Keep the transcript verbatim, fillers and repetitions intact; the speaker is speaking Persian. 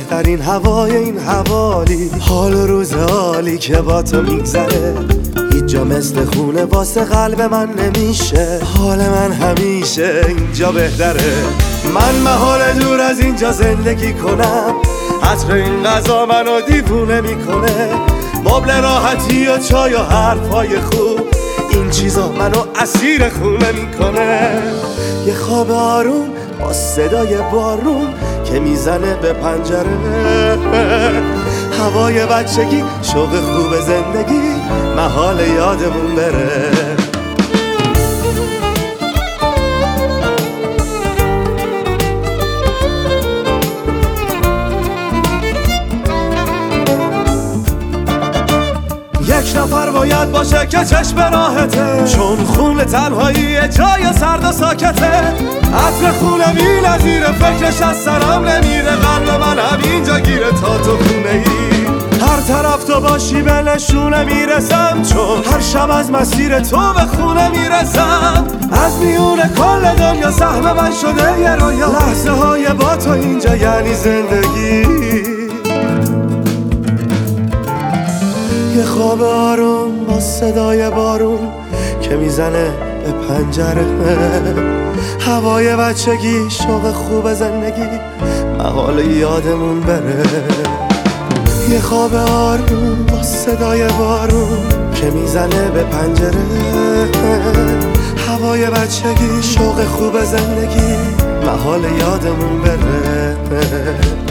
بهترین هوای این حوالی، حال و روز حالی که با تو میگذره هیچ جا مثل خونه واسه قلب من نمیشه. حال من همیشه اینجا بهتره، من محال دور از اینجا زندگی کنم. عطر این غذا منو دیوونه میکنه، مبل راحتی و چای و حرفای خوب، این چیزا منو اسیر خونه میکنه. یه خواب آروم با صدای بارون که میزنه به پنجره، هوای بچگی، شوق خوب زندگی، محال یادمون بره. یک نفر باید باشه که چشم راحته، چون خون تنهایی جای سرد و ساکته. عطر خونه بی نظیره، فکرش از سرم نمیره، قلب من همینجا گیره تا تو خونه ای. هر طرف تو باشی به نشونه میرسم، چون هر شب از مسیر تو به خونه میرسم. از میون کل دنیا سهم من شده یه رویا، لحظه های با تو اینجا یعنی زندگی. یه خواب آروم با صدای بارون که میزنه به پنجره، هوای بچگی، شوق خوب زندگی، محال یادمون بره. یه خواب آروم با صدای بارون که میزنه به پنجره، هوای بچگی، شوق خوب زندگی، محال یادمون بره.